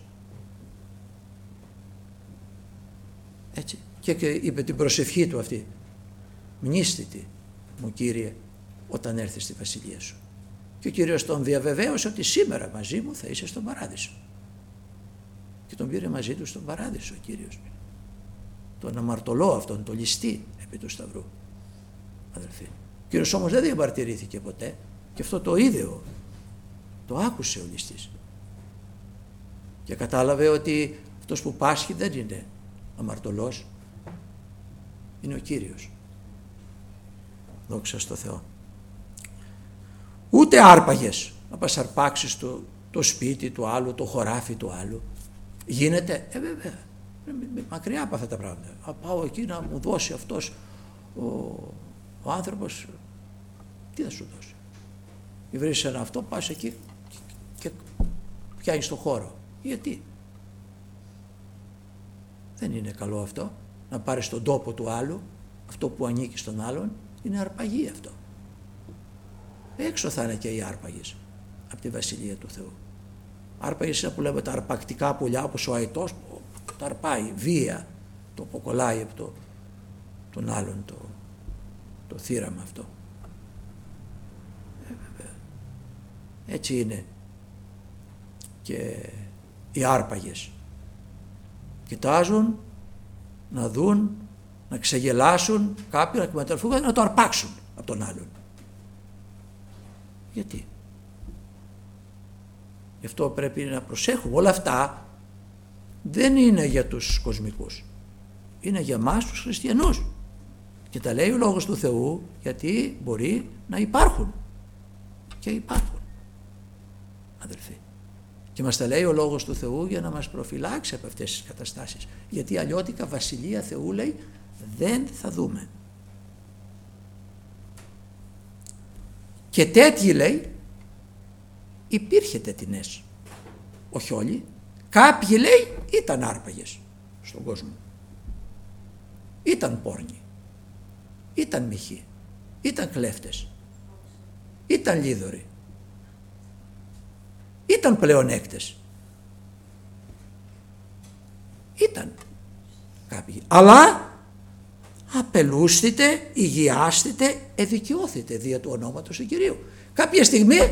Έτσι. Και είπε την προσευχή του αυτή. Μνήστητη μου Κύριε όταν έρθεις στη βασιλεία σου. Και ο Κύριος τον διαβεβαίωσε ότι σήμερα μαζί μου θα είσαι στον παράδεισο. Και τον πήρε μαζί του στον παράδεισο ο Κύριος. Τον αμαρτωλό αυτόν, τον ληστή επί του σταυρού. Αδελφοί. Ο Κύριος όμως δεν διαμαρτυρήθηκε ποτέ και αυτό το είδε, το άκουσε ο ληστής. Και κατάλαβε ότι αυτός που πάσχει δεν είναι αμαρτωλός, είναι ο Κύριος. Δόξα στο Θεό. Ούτε άρπαγες να πας αρπάξεις το σπίτι του άλλου, το χωράφι του άλλου. Γίνεται, βέβαια, μακριά από αυτά τα πράγματα. Θα πάω εκεί να μου δώσει αυτός Ο άνθρωπος τι θα σου δώσει? Βρεις ένα αυτό, πας εκεί και πιάνεις το χώρο. Γιατί? Δεν είναι καλό αυτό, να πάρεις τον τόπο του άλλου, αυτό που ανήκει στον άλλον. Είναι αρπαγή αυτό. Έξω θα είναι και οι άρπαγες από τη Βασιλεία του Θεού. Άρπαγες είναι που λέμε τα αρπακτικά πουλιά, όπως ο αητός που τα αρπάει βία, το αποκολλάει από τον άλλον το θύραμα αυτό. Έτσι είναι και οι άρπαγες. Κοιτάζουν να δουν, να ξεγελάσουν κάποιον, να εκμεταλλευτούν, να το αρπάξουν από τον άλλον. Γιατί? Γι' αυτό πρέπει να προσέχουμε. Όλα αυτά δεν είναι για τους κοσμικούς. Είναι για μας τους χριστιανούς. Και τα λέει ο Λόγος του Θεού γιατί μπορεί να υπάρχουν. Και υπάρχουν, αδελφοί. Και μας τα λέει ο Λόγος του Θεού για να μας προφυλάξει από αυτές τις καταστάσεις. Γιατί αλλιώτικα Βασιλεία Θεού, λέει, δεν θα δούμε. Και τέτοιοι, λέει, υπήρχε τετινές. Όχι όλοι. Κάποιοι, λέει, ήταν άρπαγες στον κόσμο. Ήταν πόρνοι. Ήταν μοιχοί. Ήταν κλέφτες. Ήταν λίδωροι. Ήταν πλεονέκτες. Ήταν κάποιοι. Αλλά απελούστητε, υγιάστητε, εδικαιώθητε δια του ονόματος του Κυρίου. Κάποια στιγμή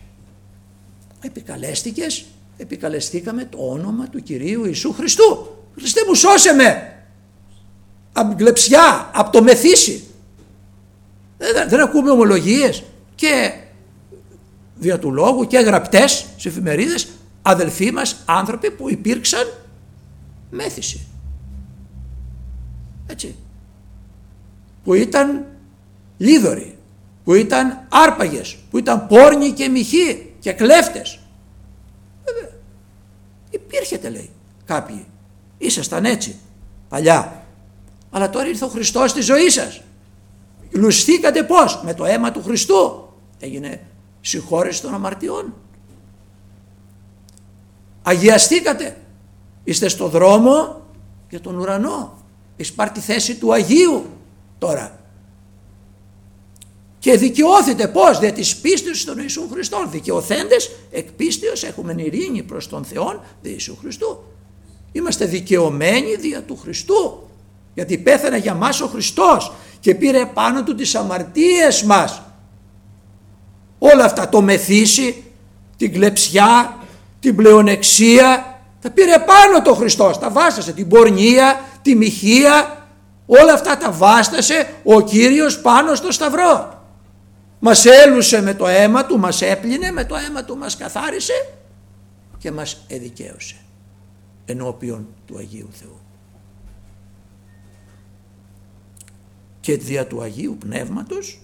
επικαλεστήκαμε το όνομα του Κυρίου Ιησού Χριστού. Χριστέ μου, σώσε με από την κλεψιά, από το μεθύσι. Δεν ακούμε ομολογίες και δια του λόγου και γραπτές σε εφημερίδες αδελφοί μας άνθρωποι που υπήρξαν μέθηση. Έτσι. Που ήταν λίδωροι, που ήταν άρπαγες, που ήταν πόρνοι και μοιχοί και κλέφτες. Βέβαια. Υπήρχετε, λέει, κάποιοι. Ήσασταν έτσι παλιά. Αλλά τώρα ήρθε ο Χριστός στη ζωή σας. Λουστήκατε πώς? Με το αίμα του Χριστού. Έγινε συγχώρεση των αμαρτιών. Αγιαστήκατε. Είστε στο δρόμο για τον ουρανό. Έχεις πάρει τη θέση του Αγίου τώρα. Και δικαιώθητε πώς? Δια της πίστης στον Ιησού Χριστό. Δικαιωθέντες εκ πίστεως έχουμε ειρήνη προς τον Θεόν δια Ιησού Χριστού. Είμαστε δικαιωμένοι δια του Χριστού. Γιατί πέθανε για μας ο Χριστός και πήρε πάνω του τις αμαρτίες μας. Όλα αυτά, το μεθύσι, την κλεψιά, την πλεονεξία, τα πήρε πάνω το Χριστός, τα βάστασε, την πορνεία, τη μοιχεία, όλα αυτά τα βάστασε ο Κύριος πάνω στο σταυρό. Μας έλουσε με το αίμα του, μας έπλυνε, με το αίμα του μας καθάρισε και μας εδικαίωσε ενώπιον του Αγίου Θεού. Και δια του Αγίου Πνεύματος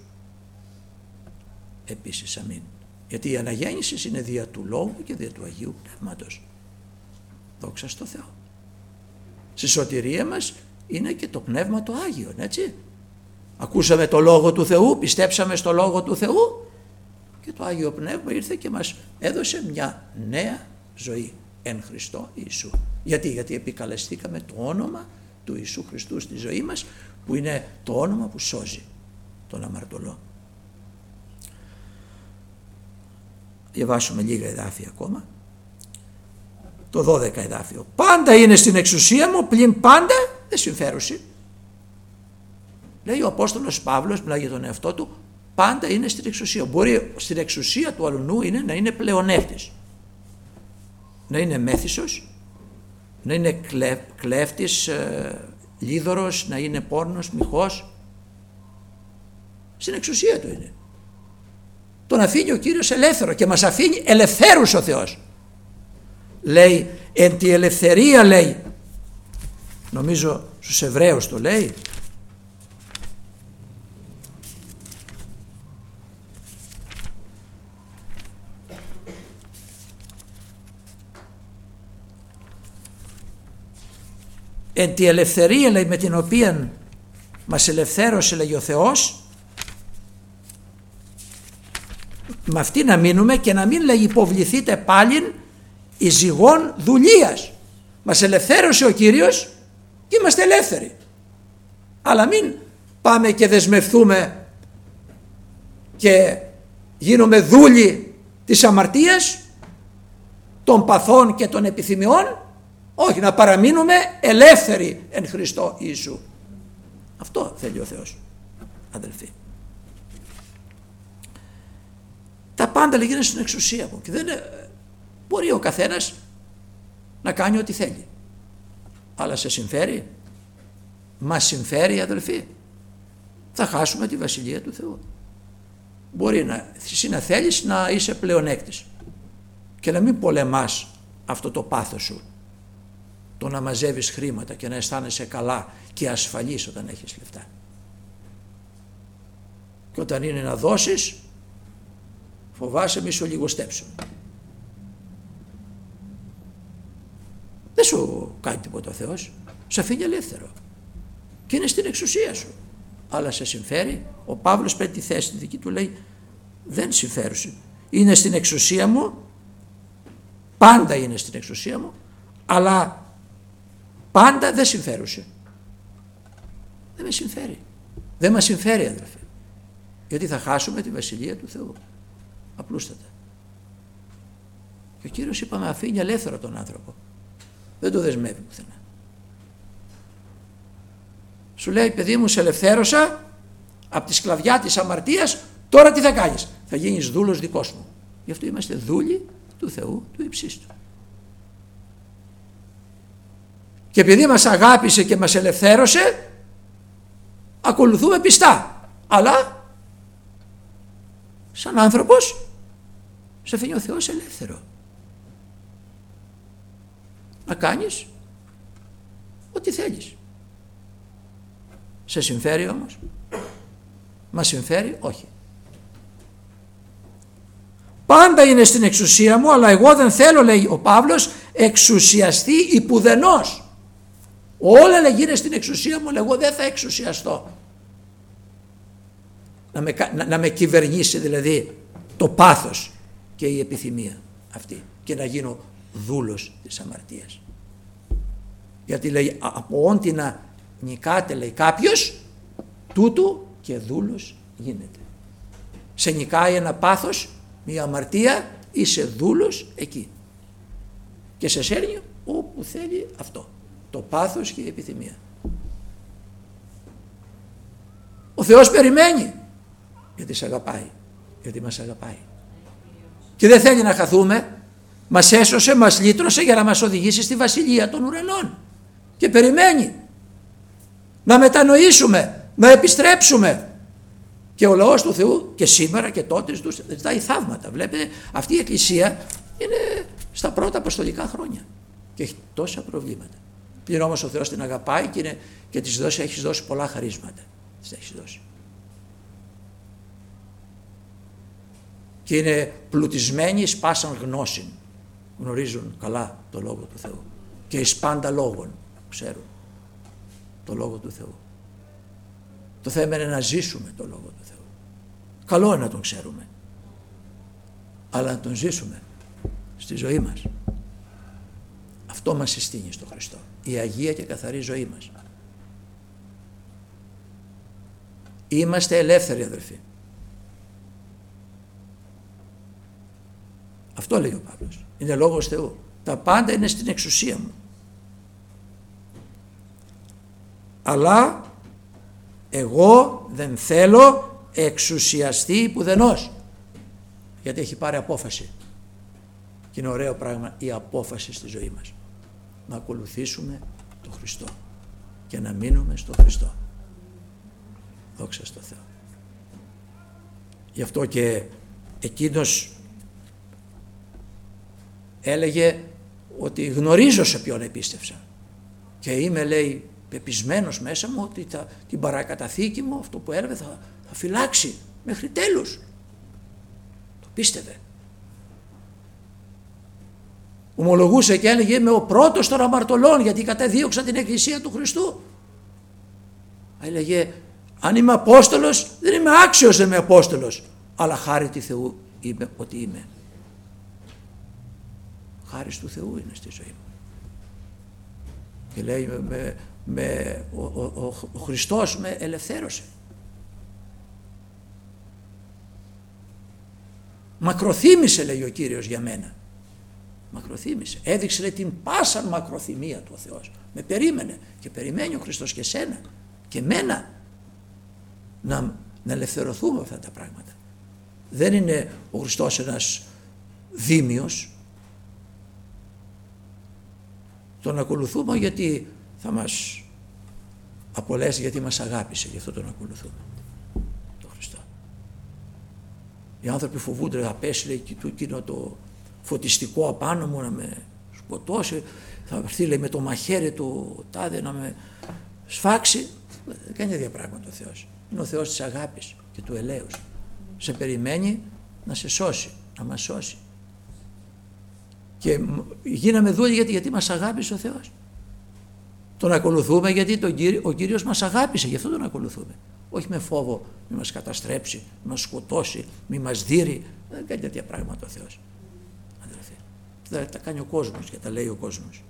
επίσης, αμήν. Γιατί η αναγέννηση είναι δια του Λόγου και δια του Αγίου Πνεύματος. Δόξα στο Θεό. Στη σωτηρία μας είναι και το Πνεύμα το Άγιον, έτσι. Ακούσαμε το Λόγο του Θεού, πιστέψαμε στο Λόγο του Θεού και το Άγιο Πνεύμα ήρθε και μας έδωσε μια νέα ζωή εν Χριστώ Ιησού. Γιατί επικαλεστήκαμε το όνομα του Ιησού Χριστού στη ζωή μας, που είναι το όνομα που σώζει τον αμαρτωλό. Διαβάσουμε λίγα εδάφια ακόμα. Το 12 εδάφιο. Πάντα είναι στην εξουσία μου, πλην πάντα δεν συμφέρουσει. Λέει ο Απόστολος Παύλος, μιλάει για τον εαυτό του, πάντα είναι στην εξουσία. Μπορεί στην εξουσία του αλουνού είναι να είναι πλεονέκτης, να είναι μέθησος, να είναι κλέφτης, λίδωρος, να είναι πόρνος, μοιχός. Στην εξουσία του είναι. Τον αφήνει ο Κύριος ελεύθερο και μας αφήνει ελευθέρους ο Θεός. Λέει, εν τη ελευθερία, λέει, νομίζω στους Εβραίους το λέει, εν τη ελευθερία, λέει, με την οποία μας ελευθέρωσε, λέει, ο Θεός, με αυτή να μείνουμε και να μην λέει υποβληθείτε πάλιν εις ζυγών δουλείας. Μας ελευθέρωσε ο Κύριος και είμαστε ελεύθεροι. Αλλά μην πάμε και δεσμευτούμε και γίνουμε δούλοι της αμαρτίας, των παθών και των επιθυμιών. Όχι, να παραμείνουμε ελεύθεροι εν Χριστώ Ιησού. Αυτό θέλει ο Θεός, αδελφοί. Τα πάντα λέγονται στην εξουσία μου και δεν μπορεί ο καθένας να κάνει ό,τι θέλει. Αλλά σε συμφέρει? Μας συμφέρει, αδελφοί? Θα χάσουμε τη Βασιλεία του Θεού. Μπορεί εσύ να θέλεις να είσαι πλεονέκτης και να μην πολεμάς αυτό το πάθος σου, το να μαζεύεις χρήματα και να αισθάνεσαι καλά και ασφαλής όταν έχεις λεφτά. Και όταν είναι να δώσεις, φοβάσαι μη σου λιγοστέψουν. Δεν σου κάνει τίποτα ο Θεός, σε αφήνει ελεύθερο και είναι στην εξουσία σου. Αλλά σε συμφέρει? Ο Παύλος παίρνει τη θέση τη δική του, λέει δεν συμφέρουσε. Είναι στην εξουσία μου, πάντα είναι στην εξουσία μου, αλλά πάντα δεν συμφέρουσε. Δεν με συμφέρει. Δεν μας συμφέρει, αδελφοί. Γιατί θα χάσουμε τη Βασιλεία του Θεού. Απλούστατα. Και ο Κύριος, είπαμε, αφήνει ελεύθερο τον άνθρωπο. Δεν το δεσμεύει πουθενά. Σου λέει, παιδί μου, σε ελευθέρωσα από τη σκλαβιά της αμαρτίας, τώρα τι θα κάνεις? Θα γίνεις δούλος δικός μου. Γι' αυτό είμαστε δούλοι του Θεού του υψίστου. Και επειδή μας αγάπησε και μας ελευθέρωσε, ακολουθούμε πιστά. Αλλά σαν άνθρωπος σε αφήνει ο Θεός ελεύθερο να κάνεις ό,τι θέλεις. Σε συμφέρει όμως? Μας συμφέρει? Όχι. Πάντα είναι στην εξουσία μου, αλλά εγώ δεν θέλω, λέει ο Παύλος, εξουσιαστεί υπουδενός. Όλα λέγει είναι στην εξουσία μου, αλλά εγώ δεν θα εξουσιαστώ. Να με κυβερνήσει δηλαδή το πάθος και η επιθυμία αυτή και να γίνω δούλος της αμαρτίας. Γιατί λέει από όντι να νικάτε, λέει κάποιος, τούτου και δούλος γίνεται. Σε νικάει ένα πάθος, μια αμαρτία, είσαι δούλος εκεί. Και σε σέρνει όπου θέλει αυτό. Το πάθος και η επιθυμία. Ο Θεός περιμένει γιατί σε αγαπάει, γιατί μας αγαπάει. Και δεν θέλει να χαθούμε. Μας έσωσε, μας λύτρωσε για να μας οδηγήσει στη Βασιλεία των Ουρανών. Και περιμένει να μετανοήσουμε, να επιστρέψουμε. Και ο λαός του Θεού και σήμερα και τότε ζητάει θαύματα. Βλέπετε, αυτή η Εκκλησία είναι στα πρώτα αποστολικά χρόνια και έχει τόσα προβλήματα. Πλην όμως ο Θεός την αγαπάει και της έχεις δώσει πολλά χαρίσματα. Της έχεις δώσει. Και είναι πλουτισμένοι εις πάσαν γνώσιν. Γνωρίζουν καλά το Λόγο του Θεού. Και εις πάντα λόγων ξέρουν το Λόγο του Θεού. Το θέμα είναι να ζήσουμε το Λόγο του Θεού. Καλό είναι να τον ξέρουμε, αλλά να τον ζήσουμε στη ζωή μας. Αυτό μας συστήνει στο Χριστό, η Αγία και καθαρή ζωή μας. Είμαστε ελεύθεροι, αδελφοί. Αυτό λέει ο Παύλος. Είναι λόγος Θεού. Τα πάντα είναι στην εξουσία μου. Αλλά εγώ δεν θέλω εξουσιαστεί πουδενός. Γιατί έχει πάρει απόφαση. Και είναι ωραίο πράγμα η απόφαση στη ζωή μας. Να ακολουθήσουμε τον Χριστό και να μείνουμε στον Χριστό. Δόξα στο Θεό. Γι' αυτό και εκείνος έλεγε ότι γνωρίζω σε ποιον επίστευσα και είμαι, λέει, πεπισμένος μέσα μου ότι την παρακαταθήκη μου, αυτό που έλεγε, θα φυλάξει μέχρι τέλους. Το πίστευε. Ομολογούσε και έλεγε είμαι ο πρώτος των αμαρτωλών γιατί καταδίωξα την Εκκλησία του Χριστού. Έλεγε αν είμαι Απόστολος δεν είμαι άξιος να είμαι Απόστολος, αλλά χάρη του Θεού είμαι ό,τι είμαι. Χάρις του Θεού είναι στη ζωή μου. Και λέει ο Χριστός με ελευθέρωσε. Μακροθύμησε, λέει ο Κύριος, για μένα. Μακροθύμησε. Έδειξε, λέει, την πάσαν μακροθυμία του ο Θεός. Με περίμενε και περιμένει ο Χριστός και σένα και μένα να ελευθερωθούμε αυτά τα πράγματα. Δεν είναι ο Χριστός ένας δήμιος. Τον ακολουθούμε γιατί θα μας απολέσει, γιατί μας αγάπησε, γι' αυτό τον ακολουθούμε, τον Χριστό. Οι άνθρωποι φοβούνται, θα πέσει, λέει, εκείνο το φωτιστικό απάνω μου να με σκοτώσει, θα έρθει, λέει, με το μαχαίρι του τάδε να με σφάξει. Δεν κάνει τέτοια πράγματα ο Θεός. Είναι ο Θεός της αγάπης και του ελέους. Σε περιμένει να σε σώσει, να μας σώσει. Και γίναμε δούλοι γιατί μας αγάπησε ο Θεός. Τον ακολουθούμε γιατί ο Κύριος μας αγάπησε, γι' αυτό τον ακολουθούμε. Όχι με φόβο μη μας καταστρέψει, μη μας σκοτώσει, μη μας δείρει. Δεν κάνει τέτοια πράγματα ο Θεός. Τα κάνει ο κόσμος και τα λέει ο κόσμος.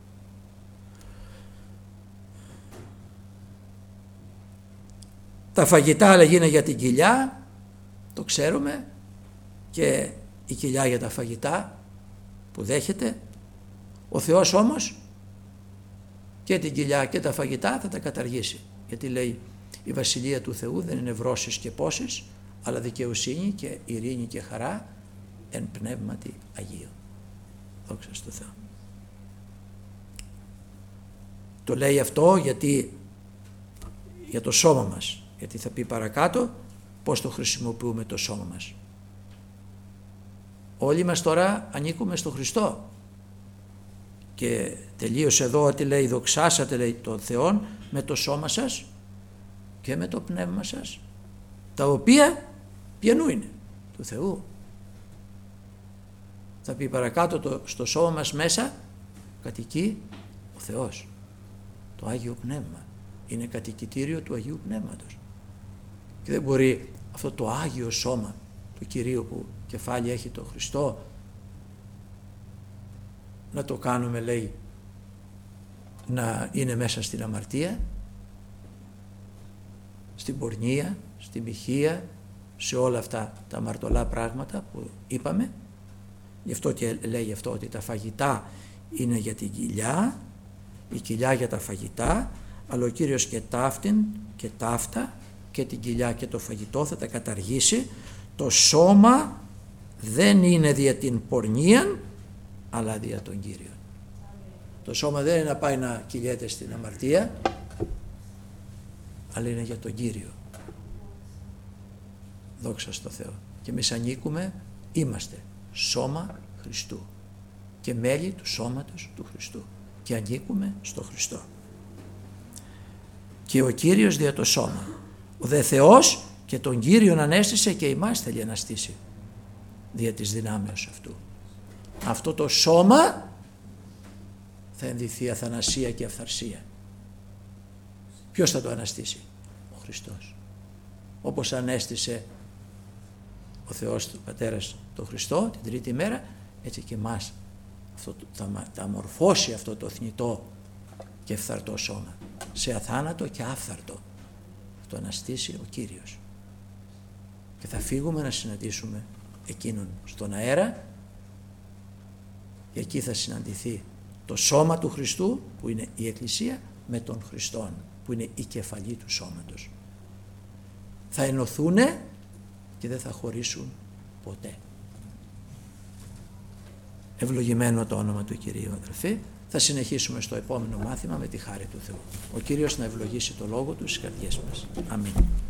Τα φαγητά, λέγει, είναι για την κοιλιά, το ξέρουμε, και η κοιλιά για τα φαγητά που δέχεται. Ο Θεός όμως και την κοιλιά και τα φαγητά θα τα καταργήσει, γιατί λέει η Βασιλεία του Θεού δεν είναι βρώσεις και πόσες, αλλά δικαιοσύνη και ειρήνη και χαρά εν πνεύματι Αγίου. Δόξα στο Θεό. Το λέει αυτό γιατί για το σώμα μας, γιατί θα πει παρακάτω πώς το χρησιμοποιούμε το σώμα μας. Όλοι μας τώρα ανήκουμε στο Χριστό και τελείωσε εδώ ότι λέει δοξάσατε, λέει, τον Θεόν με το σώμα σας και με το πνεύμα σας, τα οποία ποιανού είναι, του Θεού. Θα πει παρακάτω στο σώμα μας μέσα κατοικεί ο Θεός, το Άγιο Πνεύμα, είναι κατοικητήριο του Αγίου Πνεύματος και δεν μπορεί αυτό το Άγιο σώμα του Κυρίου που κεφάλι έχει το Χριστό να το κάνουμε, λέει, να είναι μέσα στην αμαρτία, στην πορνεία, στη μοιχεία, σε όλα αυτά τα αμαρτωλά πράγματα που είπαμε. Γι' αυτό και λέει αυτό ότι τα φαγητά είναι για την κοιλιά, η κοιλιά για τα φαγητά, αλλά ο Κύριος και ταύτην και ταύτα και την κοιλιά και το φαγητό θα τα καταργήσει. Το σώμα δεν είναι δια την πορνεία, αλλά δια τον Κύριο. Το σώμα δεν είναι να πάει να κυλιέται στην αμαρτία, αλλά είναι για τον Κύριο. Δόξα στο Θεό. Και εμείς ανήκουμε, είμαστε σώμα Χριστού και μέλη του σώματος του Χριστού και ανήκουμε στο Χριστό. Και ο Κύριος δια το σώμα. Ο δε Θεός και τον Κύριον ανέστησε και εμάς θέλει να στήσει δια της δυνάμεως αυτού. Αυτό το σώμα θα ενδυθεί αθανασία και αυθαρσία. Ποιος θα το αναστήσει? Ο Χριστός. Όπως ανέστησε ο Θεός του Πατέρας τον Χριστό την τρίτη μέρα, έτσι και εμάς θα αμορφώσει αυτό το θνητό και φθαρτό σώμα σε αθάνατο και άφθαρτο. Θα το αναστήσει ο Κύριος και θα φύγουμε να συναντήσουμε εκείνον στον αέρα και εκεί θα συναντηθεί το σώμα του Χριστού που είναι η Εκκλησία με τον Χριστόν που είναι η κεφαλή του σώματος. Θα ενωθούνε και δεν θα χωρίσουν ποτέ. Ευλογημένο το όνομα του Κυρίου, αδελφοί. Θα συνεχίσουμε στο επόμενο μάθημα με τη χάρη του Θεού. Ο Κύριος να ευλογήσει το λόγο του στις καρδιές μας. Αμήν.